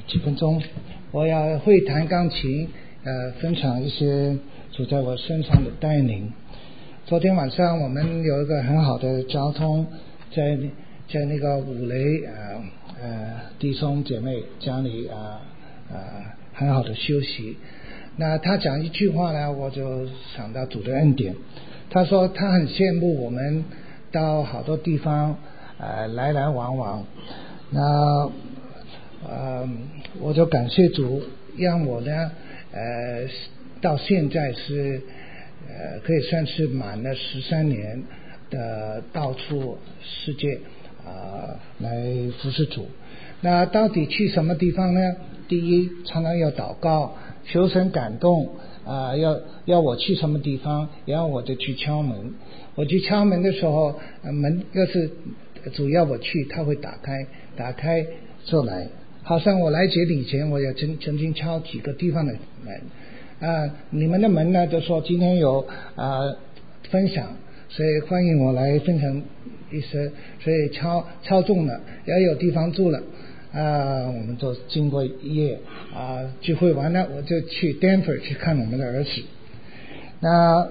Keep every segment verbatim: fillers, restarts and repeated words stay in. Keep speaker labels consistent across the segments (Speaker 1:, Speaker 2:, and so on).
Speaker 1: 几分钟，我要会弹钢琴，呃，分享一些主在我身上的带领。昨天晚上我们有一个很好的交通，在在那个五雷呃呃弟兄姐妹家里啊呃, 呃很好的休息。那他讲一句话呢，我就想到主的恩典。他说他很羡慕我们到好多地方呃来来往往。那呃我就感谢主，让我呢呃到现在是呃可以算是满了十三年的到处世界啊、呃、来服侍主。那到底去什么地方呢？第一，常常要祷告，求神感动啊、呃，要要我去什么地方，然后我就去敲门。我去敲门的时候，呃、门要是主要我去，他会打开，打开就来。好像我来这里以前，我也曾曾经敲几个地方的门啊、呃，你们的门呢，就说今天有啊、呃、分享，所以欢迎我来分享一些，所以敲敲中了，也有地方住了。啊，我们就经过一夜啊，聚会完了，我就去 Denver 去看我们的儿子。那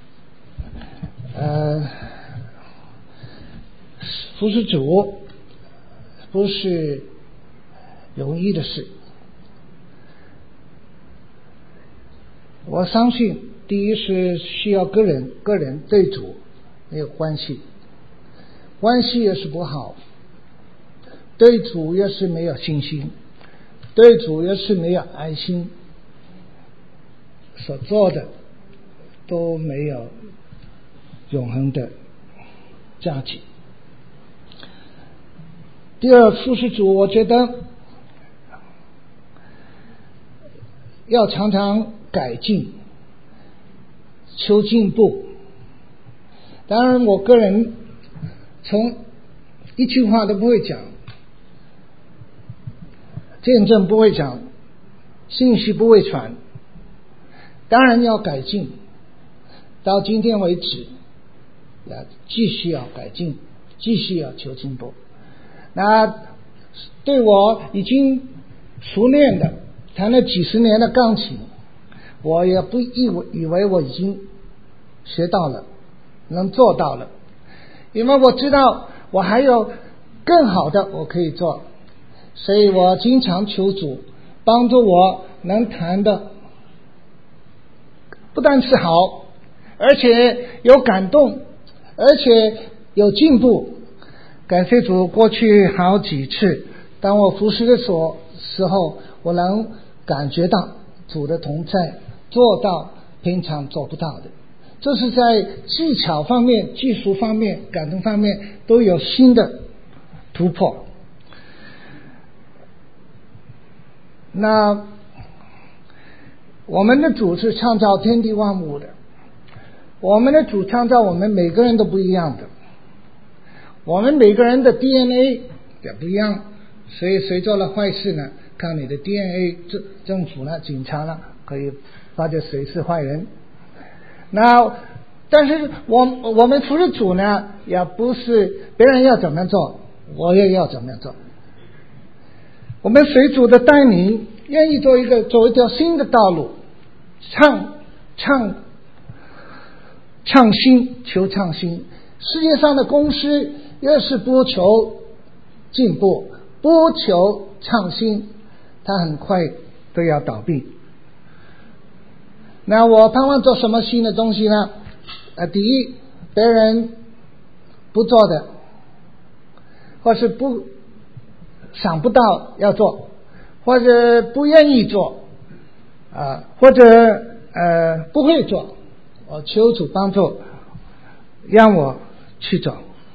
Speaker 1: 呃，服侍主不是容易的事。我相信，第一是需要个人个人对主没有关系，关系也是不好。对主要是没有信心，对主要是没有爱心，所做的都没有永恒的价值。第二，服侍主，我觉得要常常改进，求进步。当然，我个人从一句话都不会讲，见证不会讲，信息不会传，当然要改进。到今天为止，要继续要改进，继续要求进步。那对我已经熟练的弹了几十年的钢琴，我也不以为以为我已经学到了，能做到了，因为我知道我还有更好的我可以做。所以我经常求主帮助我能弹的不但是好，而且有感动，而且有进步。感谢主，过去好几次当我服侍的时候时候我能感觉到主的同在，做到平常做不到的。这是在技巧方面、技术方面、感动方面都有新的突破。那我们的主是创造天地万物的，我们的主创造我们每个人都不一样的，我们每个人的 D N A 也不一样，所以谁做了坏事呢，看你的 D N A， 政府呢，警察呢，可以发觉谁是坏人。那但是我我们服侍主呢，也不是别人要怎么做我也要怎么做，我们随主的带领，愿意做一个走一条新的道路，创创创新，求创新。世界上的公司越是不求进步，不求创新，它很快都要倒闭。那我盼望做什么新的东西呢？呃，第一，别人不做的，或是不想不到要做，或者不愿意做啊，或者呃不会做，我求主帮助，让我去做。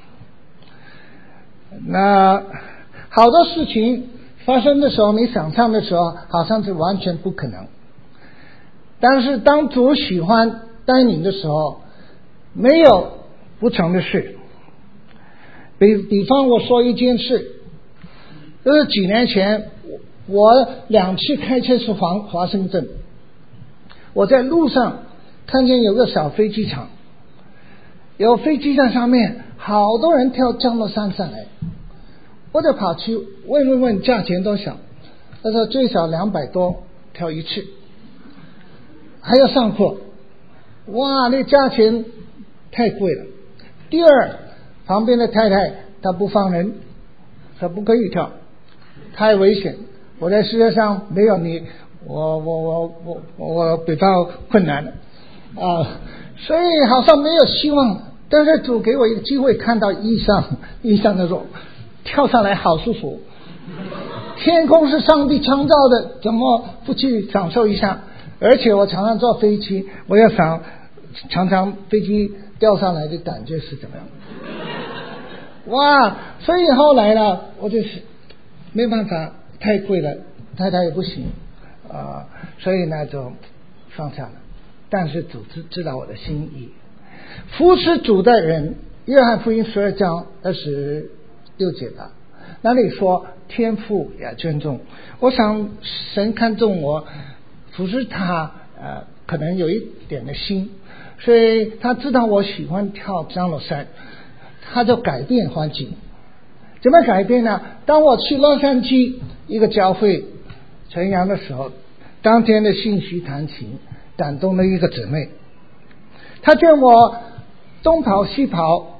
Speaker 1: 那好多事情发生的时候，你想象的时候，好像是完全不可能。但是当主喜欢带领的时候，没有不成的事。比比方我说一件事，就是几年前我两次开车去华华盛顿，我在路上看见有个小飞机场，有飞机在上面，好多人跳降落伞上来，我就跑去问问问价钱多少， 他说最少两百多跳一次，还要上课，哇，那价钱太贵了。第二，旁边的太太她不放人，说不可以跳，太危险。我在世界上没有你，我我我我我比较困难啊，所以好像没有希望。但是主给我一个机会，看到地上地上的时候，跳上来好舒服。天空是上帝创造的，怎么不去享受一下？而且我常常坐飞机，我要想常常飞机掉下来的感觉是怎么样？哇！所以后来呢，我就是没办法，太贵了，太太也不行啊、呃，所以呢就放下了。但是主知知道我的心意，服侍主的人，约翰福音十二章二十六节吧，那里说天父也尊重。我想神看重我，服侍他，呃，可能有一点的心，所以他知道我喜欢跳降落伞，他就改变环境。怎么改变呢？当我去洛杉矶一个教会传扬的时候，当天的信息弹琴感动了一个姊妹，她见我东跑西跑，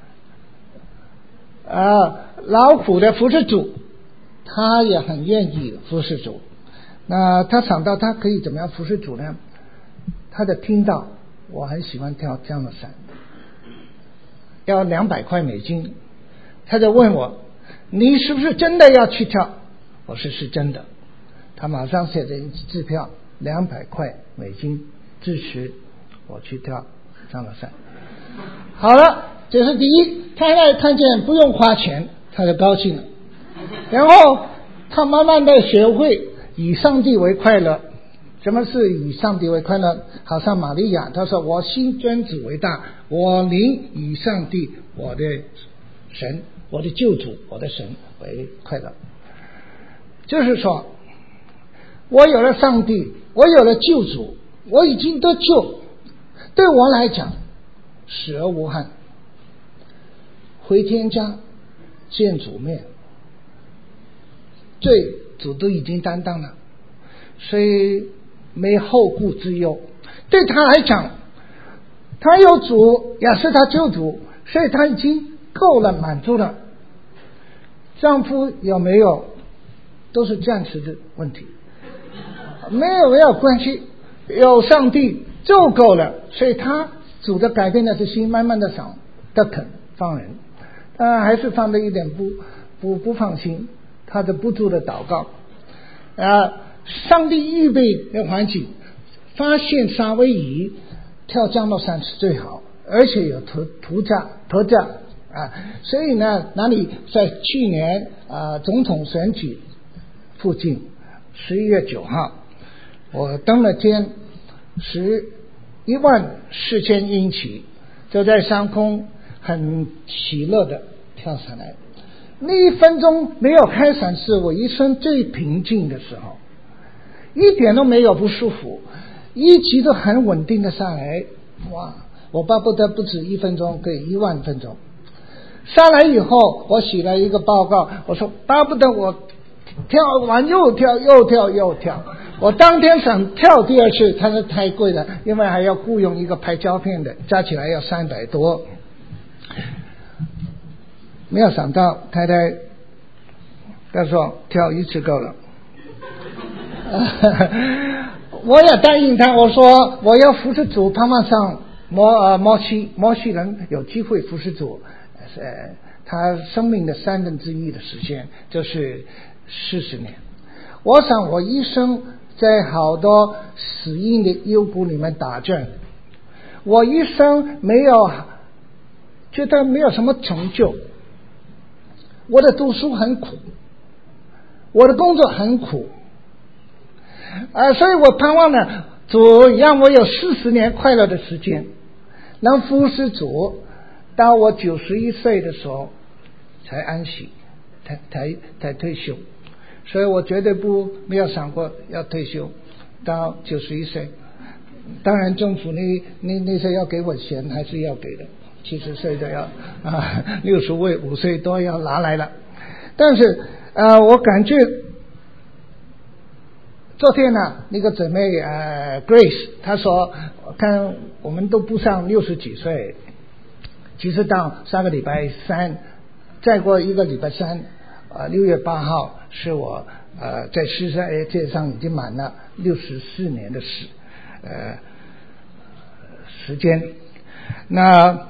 Speaker 1: 啊，劳苦的服侍主，她也很愿意服侍主。那她想到她可以怎么样服侍主呢？她就听到我很喜欢跳降落伞，要两百块美金，她就问我，你是不是真的要去跳？我说是真的。她马上写了一支票两百块美金支持我去跳降落伞。好了，这是第一，太太看见不用花钱，她就高兴了。然后她慢慢的学会以上帝为快乐。什么是以上帝为快乐？好像玛利亚她说，我心尊主为大，我灵以上帝我的神，我的救主，我的神为快乐。就是说我有了上帝，我有了救主，我已经得救，对我来讲死而无憾，回天家见主面，罪主都已经担当了，所以没后顾之忧。对他来讲，他有主也是他救主，所以他已经够了，满足了。丈夫有没有都是暂时的问题，没有没有关系，有上帝就够了。所以他主的改变的是心，慢慢的想的肯放人，但还是放了一点不不不放心，他就不住的祷告啊，上帝预备的环境，发现夏威夷跳降落伞是最好，而且有特特价特价啊，所以呢，那里在去年啊总统选举附近，十一月九号，我登了天，十一万四千英尺，就在上空很喜乐的跳下来。那一分钟没有开伞是我一生最平静的时候，一点都没有不舒服，一直都很稳定的下来。哇，我巴不得不止一分钟，可以一万分钟。下来以后，我写了一个报告，我说巴不得我跳完又跳又跳又跳。我当天想跳第二次，但是太贵了，因为还要雇佣一个拍胶片的，加起来要三百多。没有想到太太她说跳一次够了。我也答应他，我说我要服侍主，盼望上摩呃摩西摩西人有机会服侍主，呃，他生命的三分之一的时间就是四十年。我想我一生在好多死荫的幽谷里面打转，我一生没有觉得没有什么成就。我的读书很苦，我的工作很苦，呃，所以我盼望呢，主让我有四十年快乐的时间，能服侍主，到我九十一岁的时候才安息，才才才退休。所以我绝对不没有想过要退休到九十一岁。当然政府那那那些要给我钱还是要给的，七十岁都要啊，六十五岁都要拿来了。但是呃，我感觉昨天呢，那个姊妹呃 Grace 她说，看我们都不上六十几岁，其实到上个礼拜三，再过一个礼拜三，呃六月八号是我呃在世界上已经满了六十四年的时呃时间。那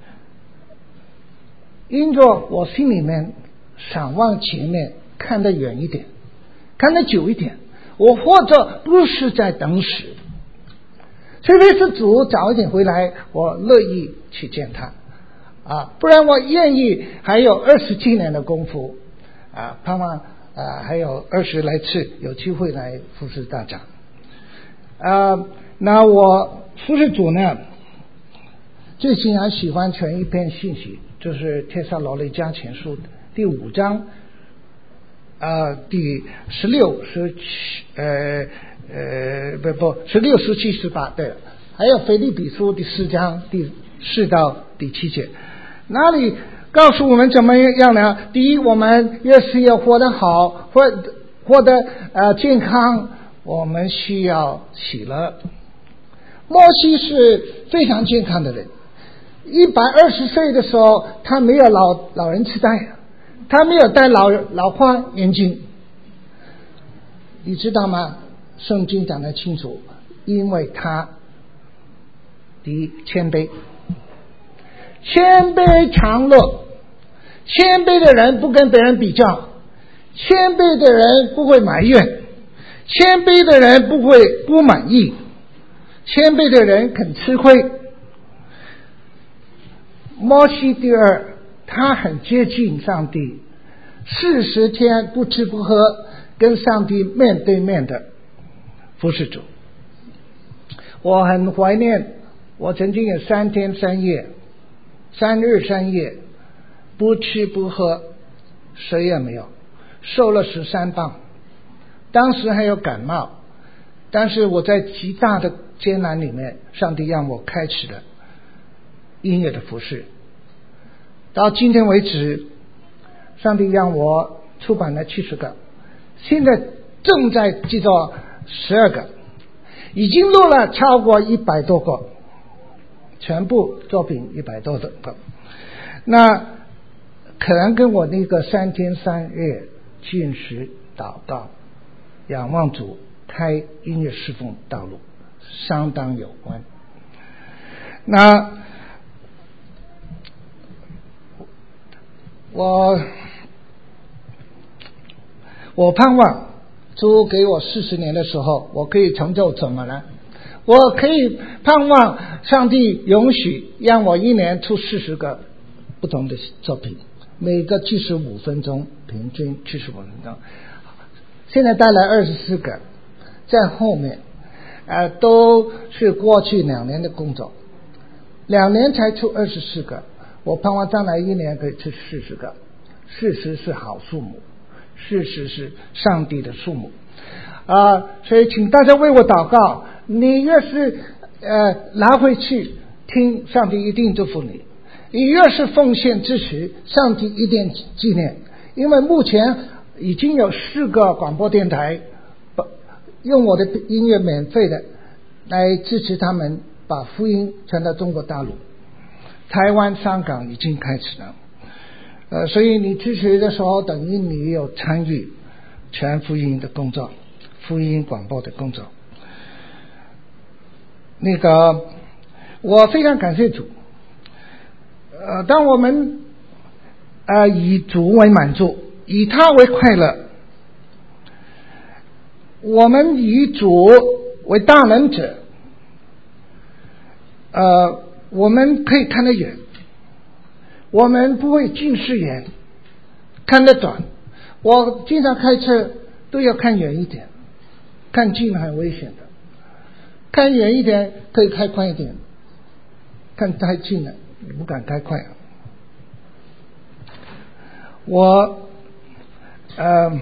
Speaker 1: 因着我心里面想往前面看得远一点，看得久一点，我或者不是在等死，除非是主早一点回来，我乐意去见他啊，不然我愿意还有二十七年的功夫啊，盼望啊还有二十来次有机会来服侍大家啊。那我服侍主呢，最近还喜欢传一篇信息，就是帖撒罗尼迦前书第五章呃，第十六、十七，呃呃，不不，十六、十七、十八，对，还有腓立比书第四章第四到第七节，那里告诉我们怎么样呢？第一，我们越是要活得好，活活得呃健康，我们需要喜乐。摩西是非常健康的人，一百二十岁的时候，他没有老老人痴呆。他没有戴老老花眼镜，你知道吗？圣经讲得清楚，因为他第一谦卑，谦卑常乐，谦卑的人不跟别人比较，谦卑的人不会埋怨，谦卑的人不会不满意，谦卑的人肯吃亏。摩西第二，他很接近上帝，四十天不吃不喝，跟上帝面对面的服侍主。我很怀念，我曾经有三天三夜，三日三夜不吃不喝，谁也没有，瘦了十三磅。当时还有感冒，但是我在极大的艰难里面，上帝让我开始了音乐的服侍。到今天为止，上帝让我出版了七十个，现在正在制作十二个，已经录了超过一百多个，全部作品一百多个。那可能跟我那个三天三夜禁食祷告仰望主开音乐侍奉道路相当有关。那我我盼望主给我四十年的时候，我可以成就什么呢？我可以盼望上帝允许让我一年出四十个不同的作品，每个七十五分钟，平均七十五分钟。现在带来二十四个，在后面呃，都是过去两年的工作，两年才出二十四个。我盼望将来一年可以出四十个，四十是好数目，四十是上帝的数目啊、呃！所以请大家为我祷告。你越是呃拿回去听，上帝一定祝福你；你越是奉献支持，上帝一定纪念。因为目前已经有四个广播电台用我的音乐免费的来支持他们把福音传到中国大陆。台湾、香港已经开始了，呃，所以你支持的时候，等于你有参与全福音的工作，福音广播的工作。那个，我非常感谢主。呃，当我们呃以主为满足，以他为快乐，我们以主为大能者，呃。我们可以看得远，我们不会近视眼，看得短。我经常开车都要看远一点，看近很危险的，看远一点可以开快一点，看太近了你不敢开快。我呃，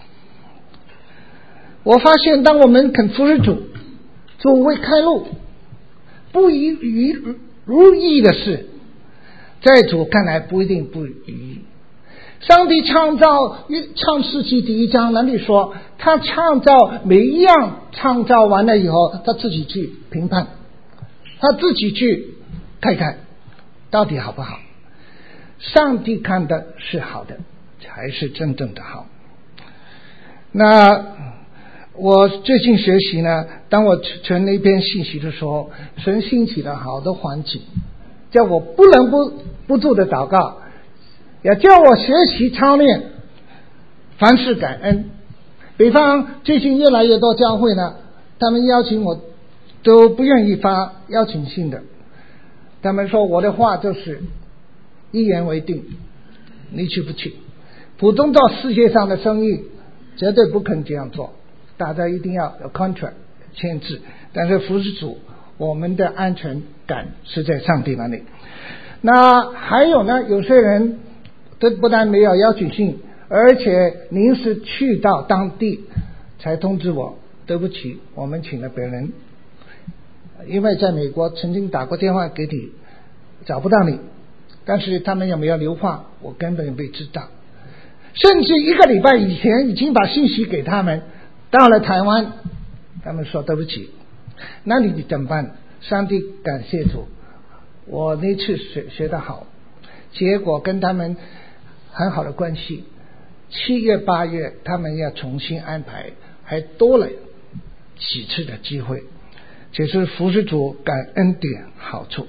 Speaker 1: 我发现当我们肯服侍主，主会开路，不遗余如意的事，在主看来不一定不如意。上帝创造创世纪第一章那里说， 他创造每一样创造完了以后，他自己去评判，他自己去看看到底好不好。上帝看的是好的，才是真正的好。那我最近学习呢，当我传了一篇信息的时候，神兴起了好的环境，叫我不能不不住的祷告，也叫我学习操练凡事感恩。比方最近越来越多教会呢，他们邀请我都不愿意发邀请信的，他们说我的话就是一言为定，你去不去？普通到世界上的生意绝对不肯这样做，大家一定要有 contract 签字。但是服侍主，我们的安全感是在上帝那里。那还有呢，有些人这不但没有邀请信，而且临时去到当地才通知我，对不起，我们请了别人，因为在美国曾经打过电话给你，找不到你，但是他们有没有留话我根本没知道，甚至一个礼拜以前已经把信息给他们，到了台湾他们说对不起，那你怎么办？上帝感谢主，我那次学学得好，结果跟他们很好的关系，七月八月他们要重新安排，还多了几次的机会，这是服侍主感恩的好处。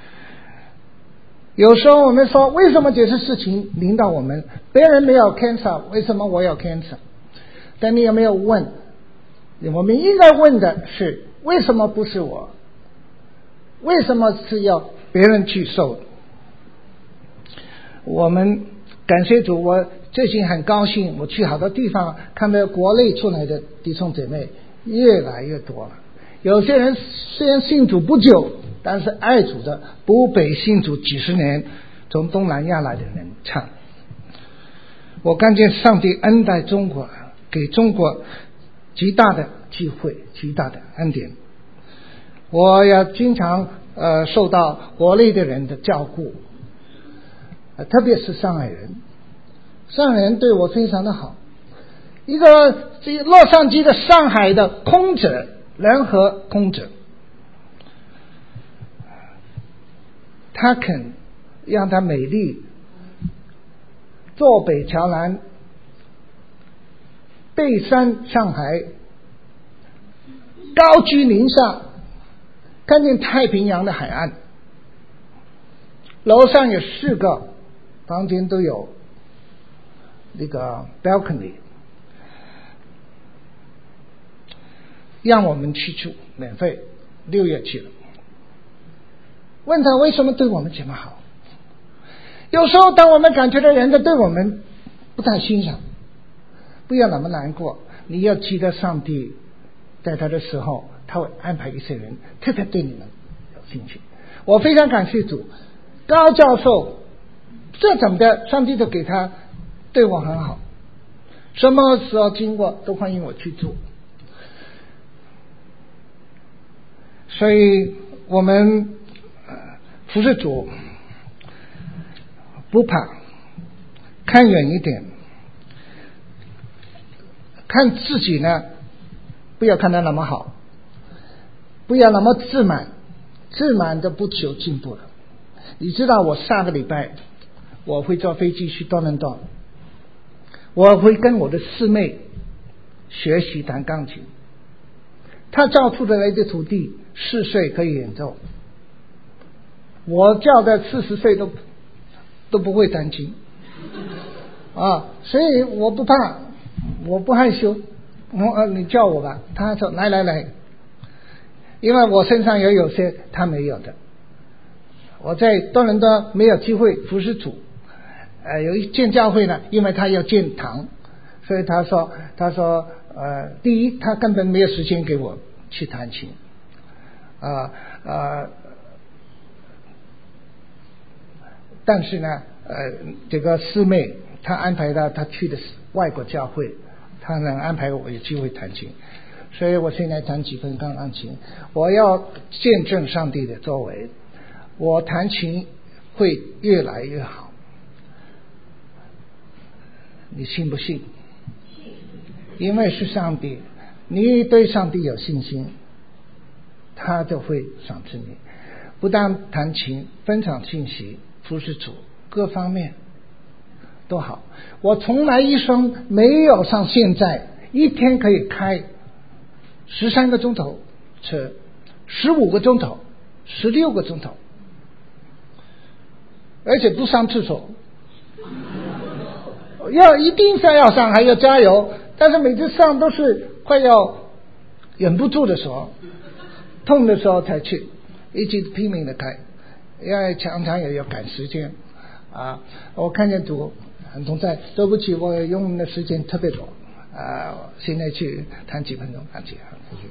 Speaker 1: 有时候我们说为什么这些事情临到我们，别人没有 cancer 为什么我有 cancer？ 但你有没有问，我们应该问的是为什么不是我，为什么是要别人去受？我们感谢主，我最近很高兴，我去好多地方看到国内出来的弟兄姐妹越来越多了。有些人虽然信主不久，但是爱主的不北信主几十年，从东南亚来的人唱。我看见上帝恩待中国，给中国极大的机会，极大的恩典。我也经常呃受到国内的人的照顾，呃、特别是上海人，上海人对我非常的好。一个这个洛杉矶的上海的空者，联合空者，他肯让他美丽坐北朝南，背山上海，高居宁夏，看见太平洋的海岸，楼上有四个房间都有那个 balcony， 让我们去住免费，六月去了。问他为什么对我们这么好？有时候当我们感觉到人家对我们不太欣赏，不要那么难过，你要记得上帝在他的时候他会安排一些人特别对你们有兴趣。我非常感谢主，高教授这怎么的，上帝都给他对我很好，什么时候经过都欢迎我去做。所以我们服侍主不怕，看远一点，看自己呢不要看得那么好，不要那么自满，自满的不求进步了。你知道我下个礼拜我会坐飞机去多伦多，我会跟我的师妹学习弹钢琴，她造出的来的徒弟四岁可以演奏，我叫的四十岁都都不会弹琴啊，所以我不怕，我不害羞，我你叫我吧。他说来来来，因为我身上也有些他没有的。我在多伦多没有机会服侍主，呃，有一建教会呢，因为他要建堂，所以他说他说呃，第一他根本没有时间给我去弹琴，啊呃。但是呢，呃，这个师妹她安排她她去的外国教会，她能安排我有机会弹琴，所以我现在弹几分钢钢琴，我要见证上帝的作为，我弹琴会越来越好，你信不信？ 因为是上帝，你对上帝有信心，他就会赏赐你。不但弹琴、分享信息、服侍主，各方面都好。我从来一生没有像现在一天可以开十三个钟头车，十五个钟头，十六个钟头，而且不上厕所，要一定是要上，还要加油，但是每次上都是快要忍不住的时候，痛的时候才去，一直拼命的开，因为常常也要赶时间啊。我看见主很同在，对不起，我用的时间特别多啊，现在去谈几分钟，谈几分钟。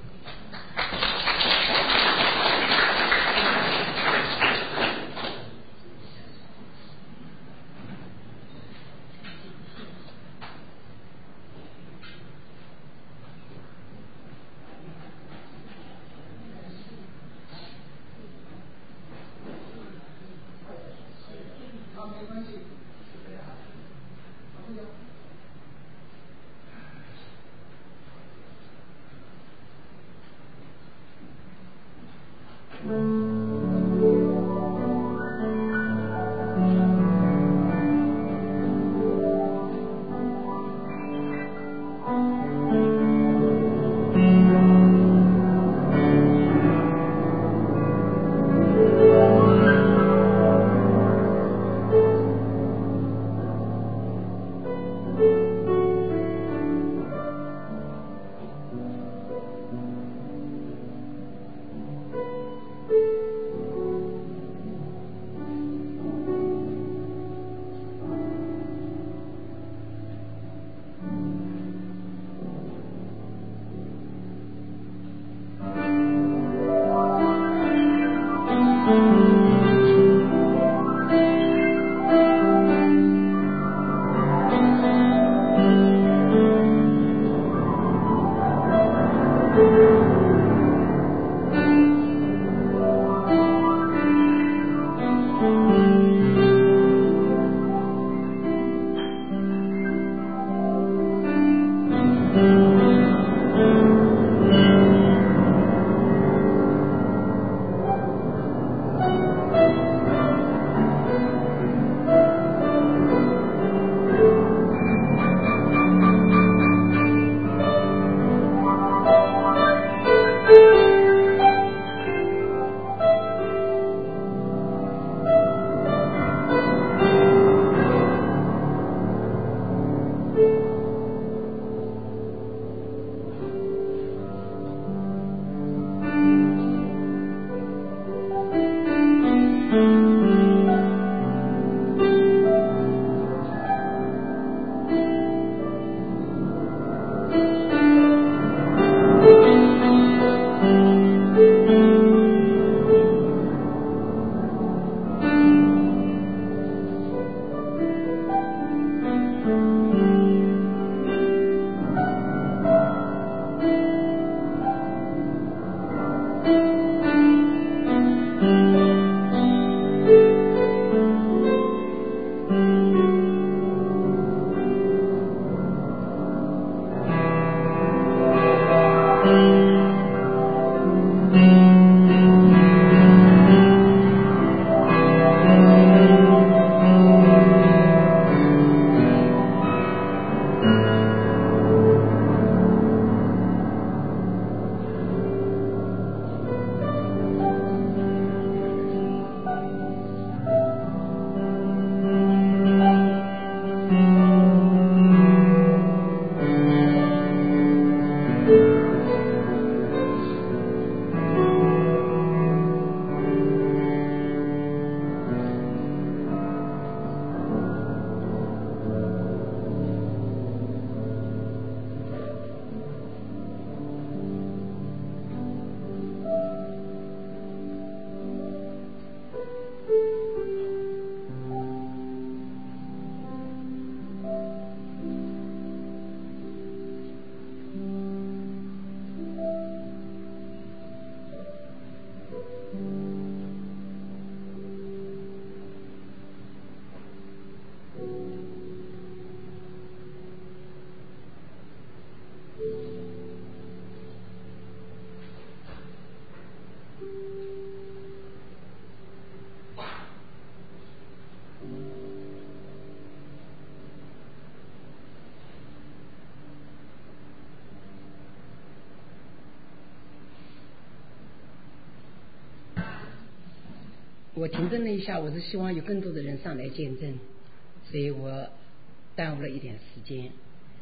Speaker 2: 我停顿了一下，我是希望有更多的人上来见证，所以我耽误了一点时间。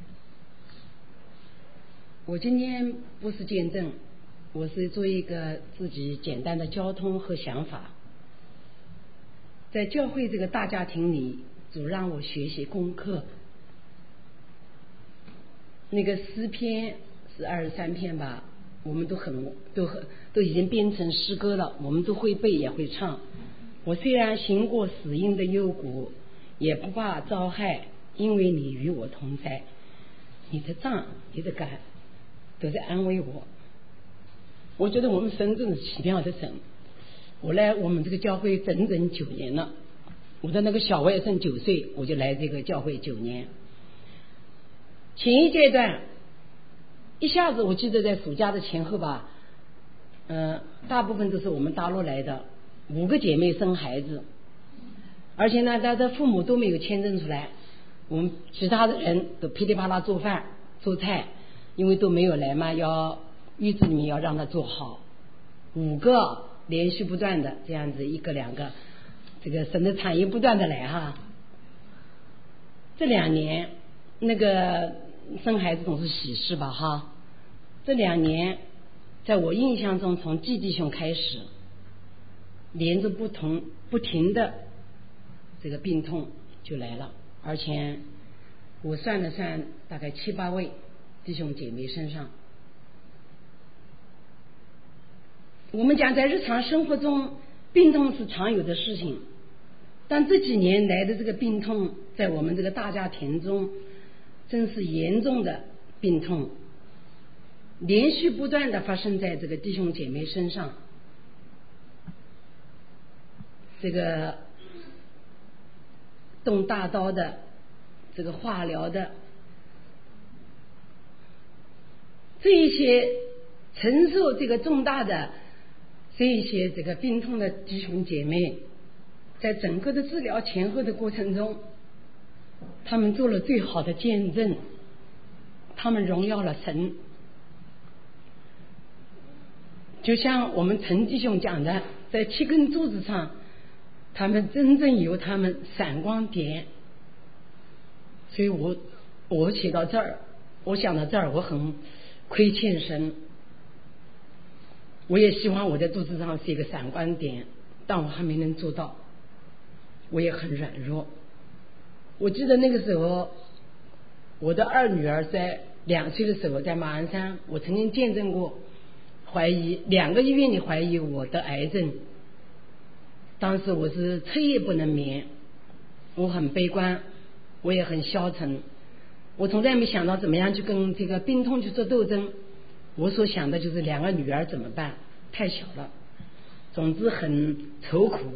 Speaker 2: 我今天不是见证，我是做一个自己简单的交通和想法。在教会这个大家庭里，主让我学习功课。那个诗篇是二十三篇吧，我们都很都很都已经编成诗歌了，我们都会背也会唱。我虽然行过死荫的幽谷，也不怕遭害，因为你与我同在，你的杖你的竿都在安慰我。我觉得我们神真是奇妙的神。我来我们这个教会整整九年了，我的那个小外甥九岁，我就来这个教会九年。前一阶段一下子我记得在暑假的前后吧，嗯、呃，大部分都是我们大陆来的，五个姐妹生孩子，而且呢她的父母都没有签证出来，我们其他的人都噼里啪啦做饭做菜，因为都没有来嘛，要预制里面要让他做好，五个连续不断的这样子，一个两个，这个省的产业不断的来哈。这两年那个生孩子总是喜事吧哈，这两年在我印象中从季弟兄开始，连着不同不停的这个病痛就来了，而且我算了算大概七八位弟兄姐妹身上。我们讲在日常生活中病痛是常有的事情，但这几年来的这个病痛在我们这个大家庭中真是严重的病痛，连续不断的发生在这个弟兄姐妹身上。这个动大刀的，这个化疗的，这一些承受这个重大的这一些这个病痛的弟兄姐妹，在整个的治疗前后的过程中，他们做了最好的见证，他们荣耀了神。就像我们陈弟兄讲的，在七根柱子上，他们真正由他们闪光点。所以我我写到这儿，我想到这儿，我很亏欠神。我也希望我在肚子上是一个闪光点，但我还没能做到，我也很软弱。我记得那个时候，我的二女儿在两岁的时候，在马鞍山，我曾经见证过怀疑两个医院里怀疑我得癌症。当时我是彻夜不能眠，我很悲观，我也很消沉，我从来没想到怎么样去跟这个病痛去做斗争。我所想的就是两个女儿怎么办，太小了，总之很愁苦。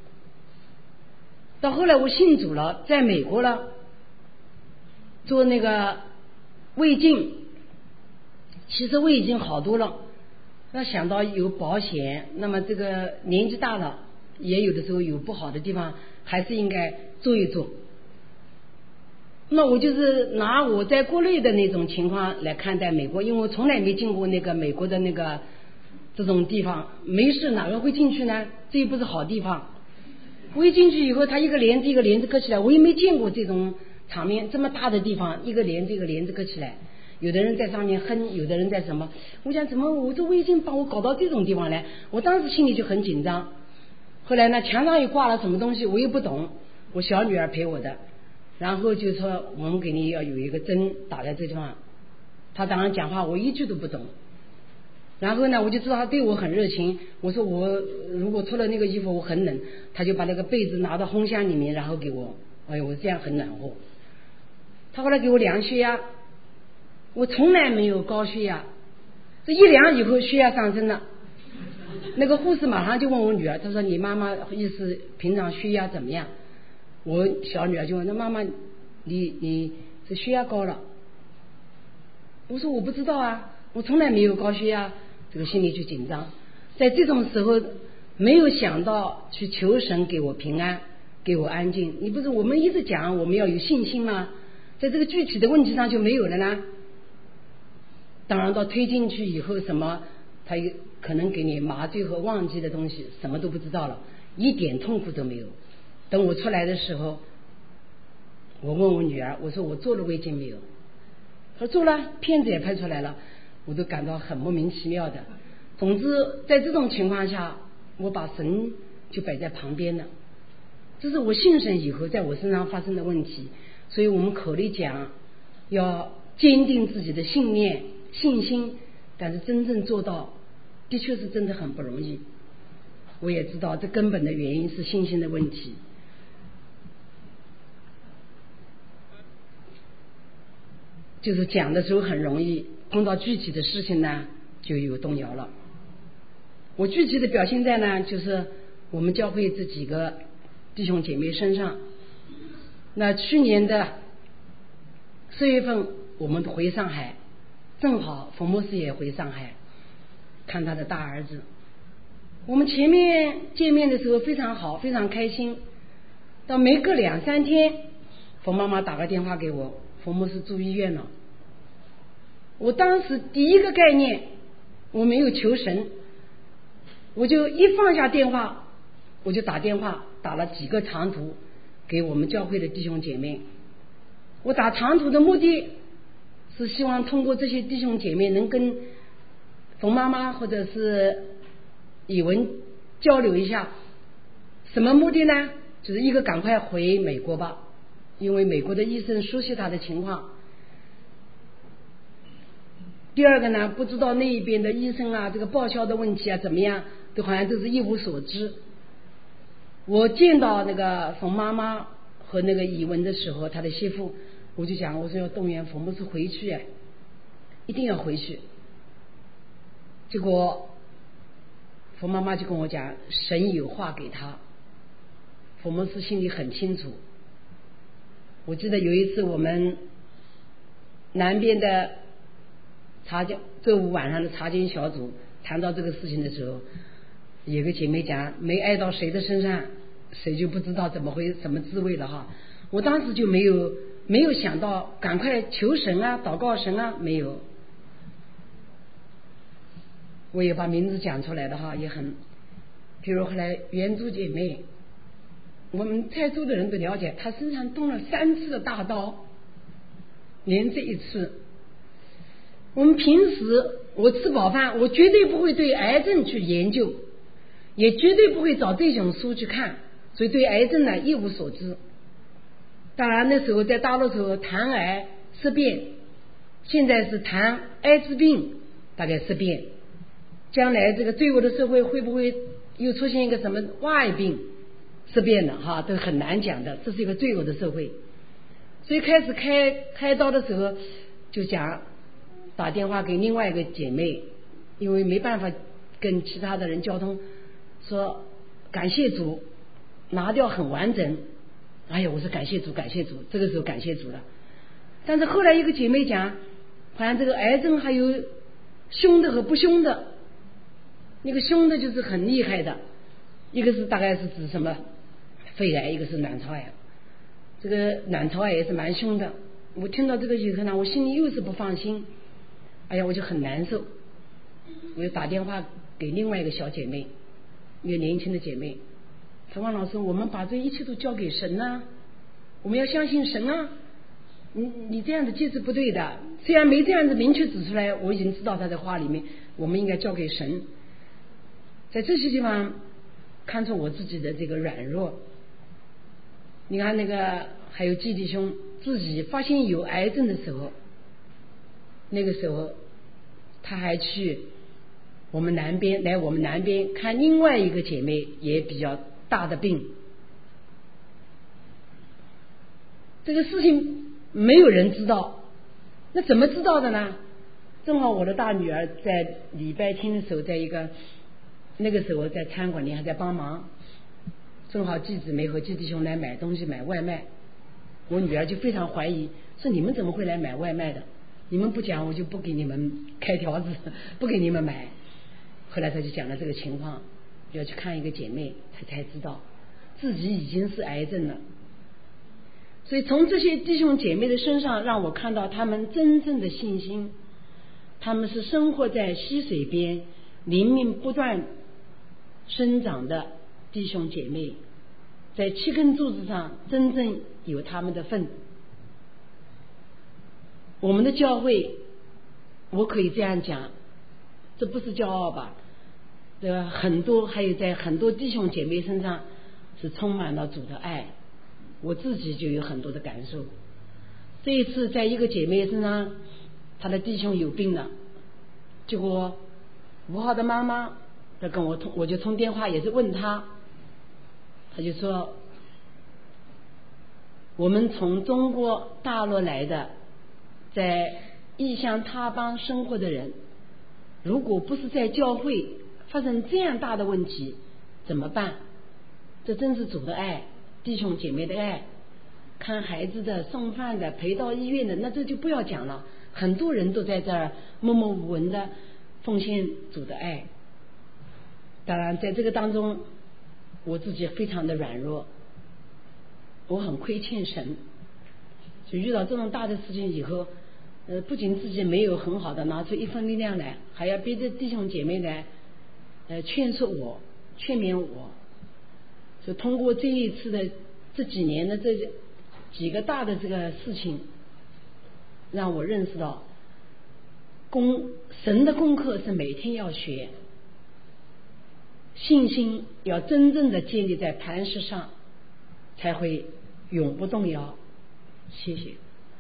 Speaker 2: 到后来我信主了，在美国了，做那个胃镜，其实胃已经好多了，那想到有保险，那么这个年纪大了，也有的时候有不好的地方，还是应该做一做。那我就是拿我在国内的那种情况来看待美国，因为我从来没进过那个美国的那个这种地方，没事哪个会进去呢？这也不是好地方。我一进去以后，他一个帘子一个帘子搁起来，我也没见过这种场面，这么大的地方，一个帘子一个帘子搁起来，有的人在上面哼，有的人在什么，我想怎么我这胃镜把我搞到这种地方来，我当时心里就很紧张。后来呢，墙上又挂了什么东西，我也不懂，我小女儿陪我的，然后就说我们给你要有一个针打在这地方，他当然讲话我一句都不懂。然后呢，我就知道他对我很热情，我说我如果脱了那个衣服我很冷，他就把那个被子拿到烘箱里面然后给我，哎呦我这样很暖和。他后来给我量血压，我从来没有高血压，这一量以后血压上升了，那个护士马上就问我女儿，她说你妈妈意思平常血压怎么样？我小女儿就问，那妈妈你你是血压高了？ 我说我不知道啊，我从来没有高血压，这个心里就紧张。在这种时候没有想到去求神给我平安，给我安静。你不是我们一直讲我们要有信心吗？在这个具体的问题上就没有了呢。当然到推进去以后，什么他有可能给你麻醉和忘记的东西，什么都不知道了，一点痛苦都没有。等我出来的时候，我问我女儿，我说我做了胃镜没有？她说做了，片子也拍出来了。我都感到很莫名其妙的。总之在这种情况下，我把神就摆在旁边了。这是我信神以后在我身上发生的问题。所以我们口里讲要坚定自己的信念信心，但是真正做到的确是真的很不容易。我也知道这根本的原因是信心的问题。就是讲的时候很容易，碰到具体的事情呢就有动摇了。我具体的表现在呢，就是我们教会这几个弟兄姐妹身上。那去年的四月份我们回上海，正好冯牧师也回上海看他的大儿子。我们前面见面的时候非常好，非常开心。到没隔两三天，冯妈妈打个电话给我，冯牧师住医院了。我当时第一个概念，我没有求神，我就一放下电话，我就打电话打了几个长途给我们教会的弟兄姐妹。我打长途的目的是希望通过这些弟兄姐妹能跟冯妈妈或者是以文交流一下。什么目的呢？就是一个赶快回美国吧，因为美国的医生熟悉他的情况。第二个呢，不知道那一边的医生啊，这个报销的问题啊怎么样，都好像都是一无所知。我见到那个冯妈妈和那个以文的时候，他的媳妇，我就讲，我说要动员冯牧师回去，哎，一定要回去。结果冯妈妈就跟我讲，神有话给他。冯牧师心里很清楚。我记得有一次我们南边的查经，周五晚上的查经小组谈到这个事情的时候，有个姐妹讲，没挨到谁的身上，谁就不知道怎么会什么滋味了哈。我当时就没有没有想到赶快求神啊，祷告神啊，没有。我也把名字讲出来的哈，也很，比如后来原珠姐妹，我们泰州的人都了解，她身上动了三次的大刀，连这一次。我们平时我吃饱饭，我绝对不会对癌症去研究，也绝对不会找这种书去看，所以对癌症呢一无所知。当然那时候在大陆时候谈癌色变，现在是谈艾滋病大概色变，将来这个罪恶的社会会不会又出现一个什么 Y 病色变的哈，都很难讲的，这是一个罪恶的社会。所以开始开开刀的时候就讲打电话给另外一个姐妹，因为没办法跟其他的人交通，说感谢主拿掉很完整。哎呀，我说感谢主感谢主，这个时候感谢主了。但是后来一个姐妹讲，好像这个癌症还有凶的和不凶的，那个凶的就是很厉害的，一个是大概是指什么肺癌，一个是卵巢癌。这个卵巢癌也是蛮凶的。我听到这个以后呢，我心里又是不放心，哎呀，我就很难受。我就打电话给另外一个小姐妹，一个年轻的姐妹，陈王老师，我们把这一切都交给神啊，我们要相信神啊，你你这样的解释不对的。虽然没这样子明确指出来，我已经知道他的话里面我们应该交给神。在这些地方看出我自己的这个软弱。你看那个还有季弟兄自己发现有癌症的时候，那个时候他还去我们南边来我们南边看另外一个姐妹也比较大的病。这个事情没有人知道，那怎么知道的呢？正好我的大女儿在礼拜天的时候，在一个那个时候在餐馆里还在帮忙，正好季姊妹和季弟兄来买东西买外卖，我女儿就非常怀疑，说你们怎么会来买外卖的？ 你们不讲我就不给你们开条子，不给你们买。后来他就讲了这个情况，要去看一个姐妹，他才知道自己已经是癌症了。所以从这些弟兄姐妹的身上让我看到他们真正的信心，他们是生活在溪水边灵命不断生长的弟兄姐妹，在七根柱子上真正有他们的份。我们的教会，我可以这样讲，这不是骄傲吧，对吧？很多还有在很多弟兄姐妹身上是充满了主的爱，我自己就有很多的感受。这一次在一个姐妹身上，她的弟兄有病了，结果吴浩的妈妈她跟我通，我就通电话也是问她，她就说我们从中国大陆来的在异乡他邦生活的人，如果不是在教会发生这样大的问题怎么办？这真是主的爱，弟兄姐妹的爱，看孩子的，送饭的，陪到医院的，那这就不要讲了，很多人都在这儿默默无闻的奉献主的爱。当然在这个当中我自己非常的软弱，我很亏欠神，就遇到这种大的事情以后，呃，不仅自己没有很好的拿出一份力量来，还要别的弟兄姐妹来呃劝说我，劝勉我。就通过这一次的这几年的这几个大的这个事情，让我认识到功神的功课是每天要学，信心要真正的建立在磐石上，才会永不动摇。谢谢。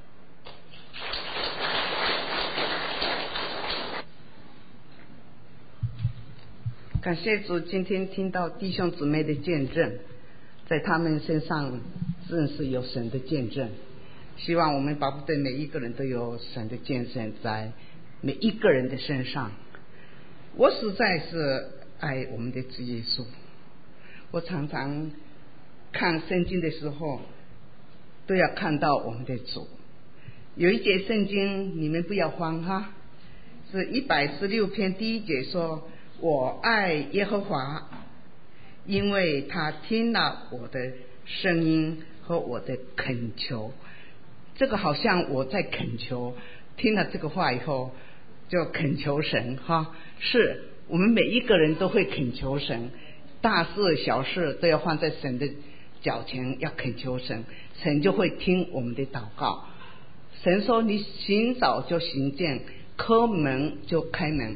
Speaker 3: 感谢主，今天听到弟兄姊妹的见证，在他们身上真是有神的见证。希望我们巴不得每一个人都有神的见证在每一个人的身上。我实在是爱我们的主耶稣，我常常看圣经的时候都要看到我们的主。有一节圣经你们不要慌哈，是一百十六篇第一节说，我爱耶和华，因为他听了我的声音和我的恳求。这个好像我在恳求，听了这个话以后就恳求神哈。是我们每一个人都会恳求神，大事小事都要放在神的脚前，要恳求神，神就会听我们的祷告。神说你寻找就寻见，叩门就开门。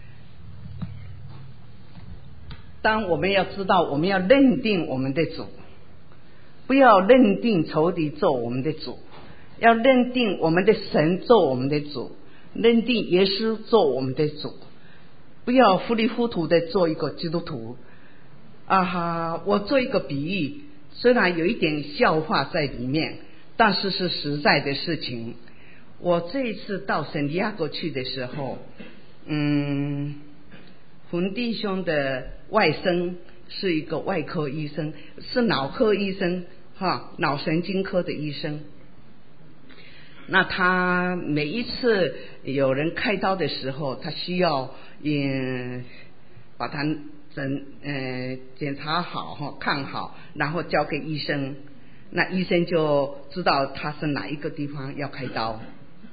Speaker 3: 当我们要知道，我们要认定我们的主，不要认定仇敌做我们的主，要认定我们的神做我们的主，认定耶稣做我们的主，不要糊里糊涂的做一个基督徒。啊哈，我做一个比喻，虽然有一点笑话在里面，但是是实在的事情。我这一次到圣地亚哥去的时候，嗯，冯弟兄的外甥是一个外科医生，是脑科医生哈，脑神经科的医生。那他每一次有人开刀的时候，他需要嗯把他诊呃检查好哈，看好，然后交给医生，那医生就知道他是哪一个地方要开刀。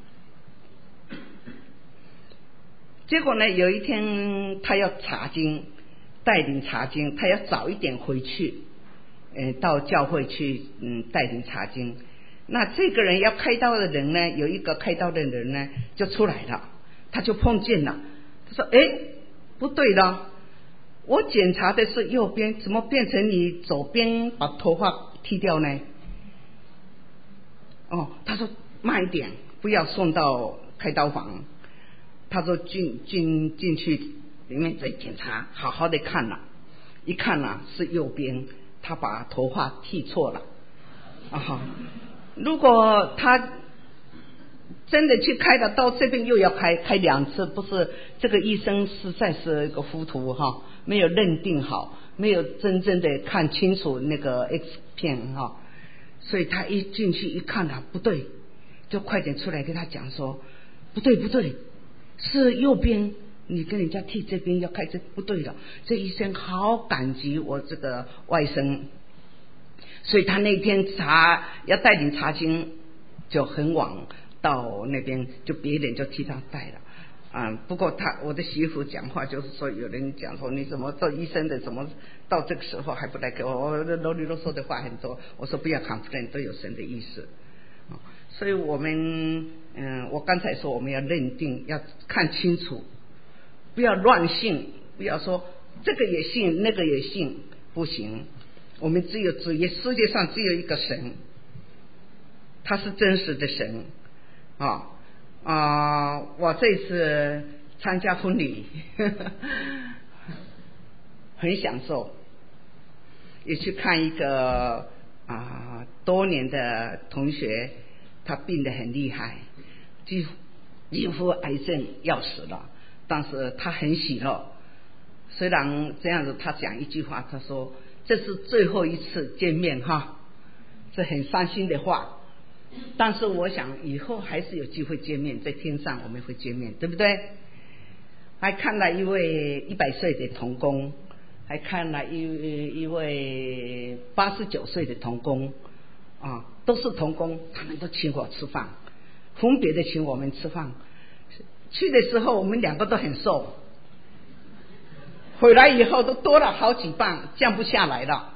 Speaker 3: 结果呢，有一天他要查经，带领查经，他要早一点回去，呃，到教会去，嗯，带领查经。那这个人要开刀的人呢，有一个开刀的人呢，就出来了，他就碰见了，他说：“哎，不对了，我检查的是右边，怎么变成你左边把头发剃掉呢？”哦，他说慢一点，不要送到开刀房。他说进进进去里面再检查，好好的看了，一看了是右边，他把头发剃错了啊！如果他真的去开了刀，这边又要开开两次，不是这个医生实在是一个糊涂哈，没有认定好，没有真正的看清楚那个 X 片哈，所以他一进去一看啊，不对，就快点出来跟他讲说。 不对不对，是右边，你跟人家剃这边要开这不对了。这医生好感激我这个外甥，所以他那天查要带领查经就很晚到那边，就别人就替他带了。嗯，不过他我的媳妇讲话就是说，有人讲说你怎么做医生的，怎么到这个时候还不来给我？我啰里啰嗦的话很多，我说不要 complain， 都有神的意思。所以我们嗯，我刚才说我们要认定，要看清楚，不要乱信，不要说这个也信那个也信，不行。我们只有只有世界上只有一个神，他是真实的神啊。啊、呃，我这次参加婚礼呵呵很享受，也去看一个啊、呃、多年的同学，他病得很厉害，几乎几乎癌症要死了，但是他很喜乐。虽然这样子，他讲一句话，他说这是最后一次见面哈，这很伤心的话。但是我想以后还是有机会见面，在天上我们会见面，对不对？还看了一位一百岁的同工，还看了一一位八十九岁的同工啊，都是同工，他们都请我吃饭，分别的请我们吃饭。去的时候我们两个都很瘦，回来以后都多了好几磅，降不下来了。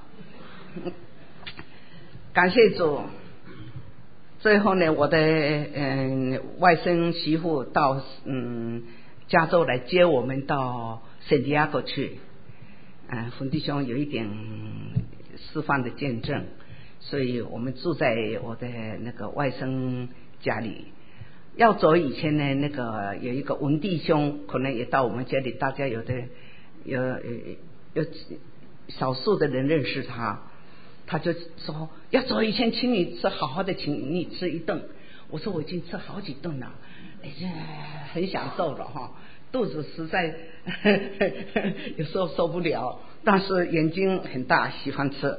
Speaker 3: 感谢主。最后呢，我的嗯外甥媳妇到嗯加州来接我们到圣地亚哥去，嗯，冯弟兄有一点释放的见证，所以我们住在我的那个外甥家里。要走以前呢，那个有一个文弟兄，可能也到我们家里，大家有的有有少数的人认识他。他就说要走以前请你吃好好的，请你吃一顿。我说我已经吃好几顿了，哎，很享受了哈，肚子实在呵呵有时候受不了，但是眼睛很大，喜欢吃。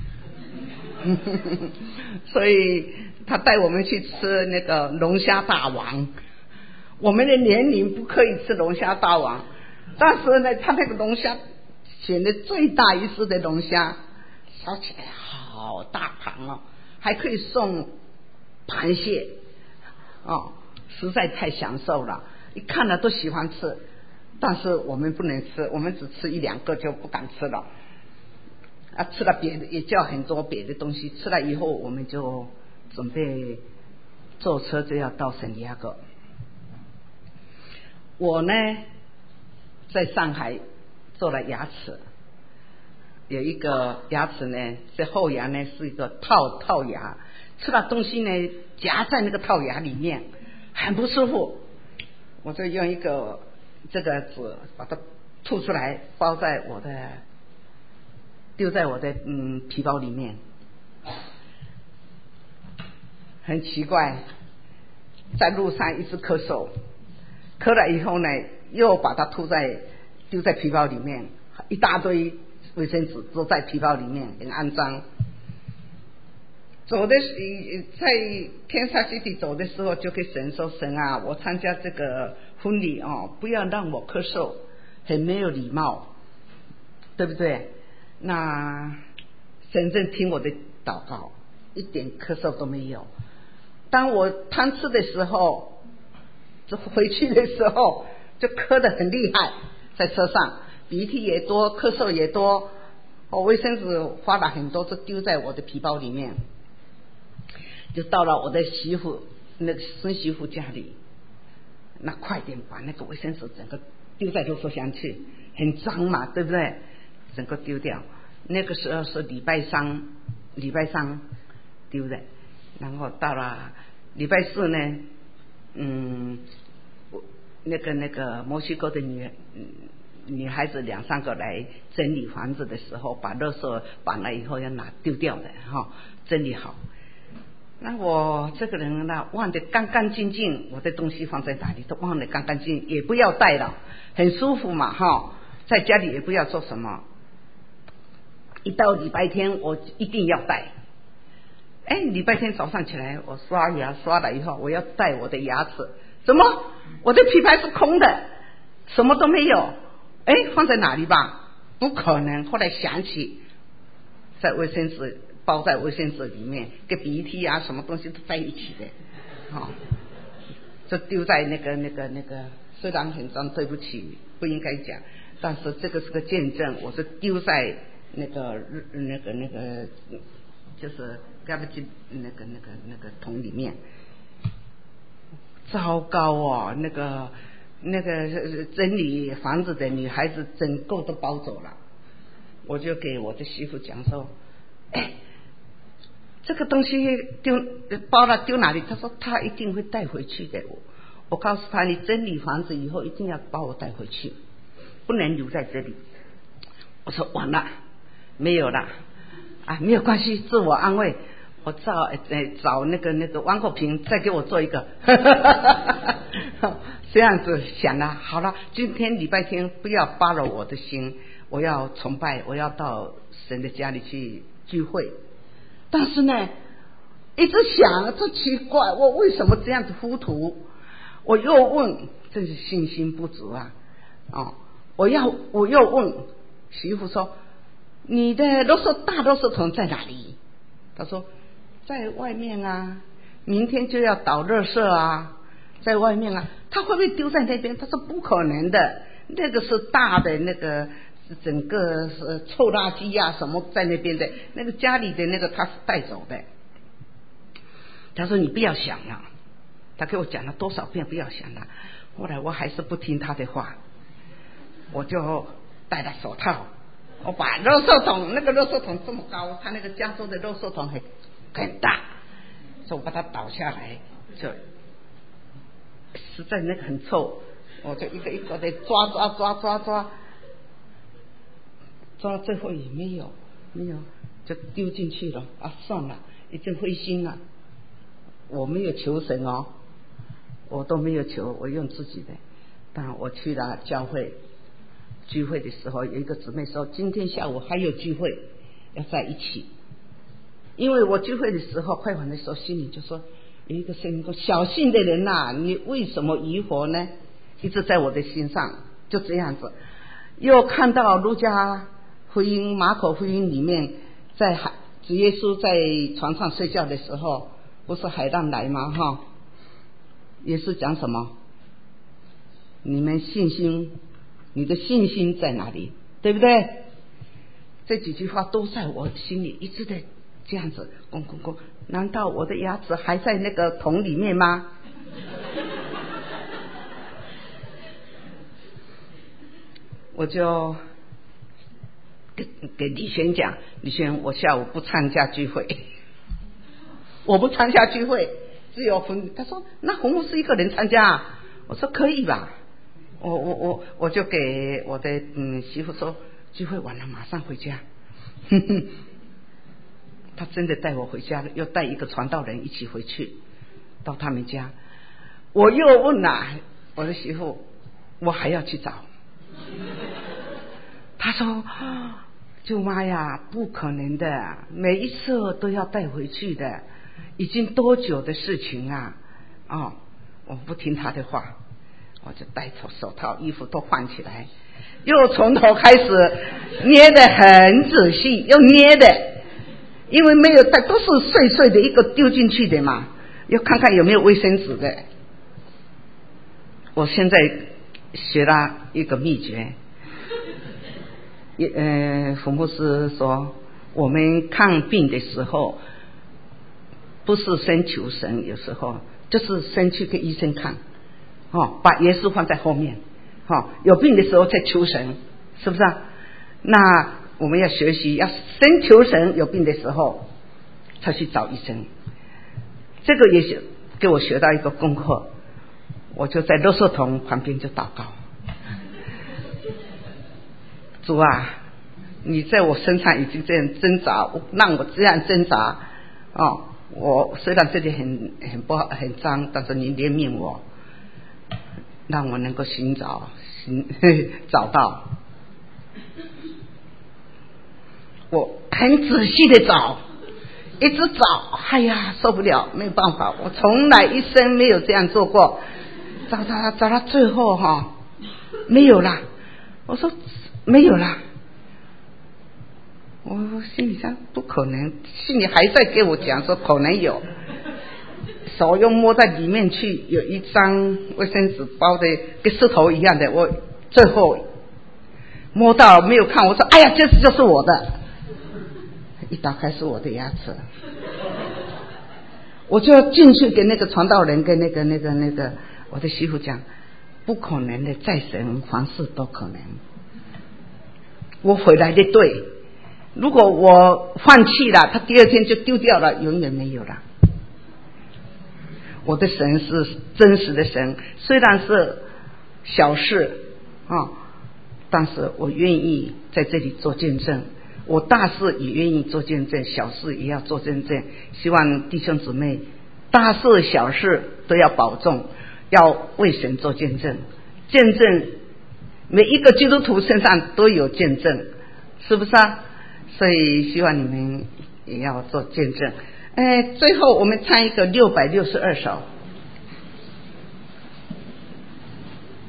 Speaker 3: 所以他带我们去吃那个龙虾大王，我们的年龄不可以吃龙虾大王，但是呢，他那个龙虾选的最大一只的龙虾，烧起来好大盘哦，还可以送螃蟹哦，实在太享受了，一看了都喜欢吃。但是我们不能吃，我们只吃一两个就不敢吃了啊，吃了别的也叫很多别的东西，吃了以后我们就准备坐车就要到圣地亚哥。我呢在上海做了牙齿，有一个牙齿呢，这后牙呢是一个套套牙，吃了东西呢夹在那个套牙里面，很不舒服。我就用一个这个纸把它吐出来，包在我的丢在我的嗯皮包里面。很奇怪，在路上一直咳嗽，咳了以后呢，又把它吐在丢在皮包里面，一大堆卫生纸都在皮包里面，很肮脏。走的在天沙基地走的时候，就跟神说：“神啊，我参加这个婚礼哦，不要让我咳嗽，很没有礼貌，对不对？”那神正听我的祷告，一点咳嗽都没有。当我贪吃的时候，回去的时候就咳得很厉害，在车上鼻涕也多，咳嗽也多，我卫生纸花了很多，都丢在我的皮包里面。就到了我的媳妇那个孙媳妇家里，那快点把那个卫生纸整个丢在垃圾箱去，很脏嘛，对不对？整个丢掉。那个时候是礼拜三，礼拜三丢的。然后到了礼拜四呢，嗯，那个那个墨西哥的女女孩子两三个来整理房子的时候，把垃圾搬了以后要拿丢掉的哈，整理好。那我这个人呢，忘得干干净净，我的东西放在哪里都忘得干干净，也不要带了，很舒服嘛哈，在家里也不要做什么。一到礼拜天我一定要带。哎，礼拜天早上起来我刷牙刷了以后，我要带我的牙齿怎么我的皮牌是空的，什么都没有？哎，放在哪里吧？不可能。后来想起，在卫生纸包在卫生纸里面，跟鼻涕啊什么东西都在一起的，哦，就丢在那个那个那个，虽然很脏，对不起，不应该讲，但是这个是个见证，我是丢在那个那个那个，就是 garbage 那个那个那个桶里面。糟糕哦，那个那个整理房子的女孩子整个都包走了。我就给我的媳妇讲说，哎，这个东西丢包了丢哪里？她说她一定会带回去的。我我告诉她，你整理房子以后一定要把我带回去，不能留在这里。我说完了，没有了啊，没有关系，自我安慰。我找呃找那个那个王口平再给我做一个，这样子想了，好了，今天礼拜天不要扒了我的心，我要崇拜，我要到神的家里去聚会。但是呢，一直想，这奇怪，我为什么这样子糊涂？我又问，真是信心不足啊！哦，我要我又问媳妇说，你的垃圾大垃圾桶在哪里？他说在外面啊，明天就要倒垃圾啊，在外面啊，他会不会丢在那边？他说不可能的，那个是大的那个整个是臭垃圾啊什么在那边的，那个家里的那个他是带走的。他说你不要想了，他给我讲了多少遍不要想了，后来我还是不听他的话，我就戴了手套，我把垃圾桶，那个垃圾桶这么高，他那个加州的垃圾桶很很大，所以我把它倒下来，就实在那个很臭，我就一个一个的抓抓抓抓抓，抓到最后也没有没有，就丢进去了啊！算了，已经灰心了。我没有求神哦，我都没有求，我用自己的。但我去了教会聚会的时候，有一个姊妹说今天下午还有聚会要在一起。因为我聚会的时候快完的时候，心里就说有一个声音说，小信的人呐、啊，你为什么疑惑呢？一直在我的心上，就这样子。又看到路加福音马可福音里面，在主耶稣在床上睡觉的时候，不是海浪来吗？哈，耶稣讲什么？你们信心，你的信心在哪里？对不对？这几句话都在我心里一直的这样子咣咣咣。难道我的牙齿还在那个桶里面吗？我就给给李璇讲，李璇，我下午不参加聚会，我不参加聚会，只有洪。他说那洪牧师一个人参加啊？我说可以吧。我我我我就给我的嗯媳妇说，聚会完了马上回家。哼哼，他真的带我回家了，又带一个传道人一起回去到他们家。我又问了我的媳妇，我还要去找。他说舅妈呀，不可能的，每一次都要带回去的，已经多久的事情啊！哦，我不听他的话，我就戴手手套，衣服都换起来，又从头开始捏得很仔细，又捏的，因为没有带，都是碎碎的一个丢进去的嘛，要看看有没有卫生纸的。我现在学了一个秘诀，呃，福牧师说，我们看病的时候，不是先求神，有时候就是先去跟医生看，哦，把耶稣放在后面，哦，有病的时候再求神，是不是啊？那我们要学习，要先求神，有病的时候才去找医生。这个也是给我学到一个功课，我就在垃圾桶旁边就祷告。主啊，你在我身上已经这样挣扎，让我这样挣扎哦。我虽然这里很很不好很脏，但是你怜悯我，让我能够寻找寻找到。我很仔细的找，一直找，哎呀受不了，没有办法，我从来一生没有这样做过。 找他找到最后哈，没有啦。我说没有啦，我心里想不可能，心里还在给我讲说可能有，手又摸在里面去，有一张卫生纸包的跟石头一样的，我最后摸到没有看，我说哎呀，这就是我的，一打开是我的牙齿，我就要进去给那个传道人跟那个那个那个我的媳妇讲，不可能的，再神凡事都可能。我回来的对，如果我放弃了，他第二天就丢掉了，永远没有了。我的神是真实的神，虽然是小事啊、哦，但是我愿意在这里做见证。我大事也愿意做见证，小事也要做见证。希望弟兄姊妹大事小事都要保重，要为神做见证。见证每一个基督徒身上都有见证，是不是啊？所以希望你们也要做见证。哎，最后我们唱一个六百六十二首。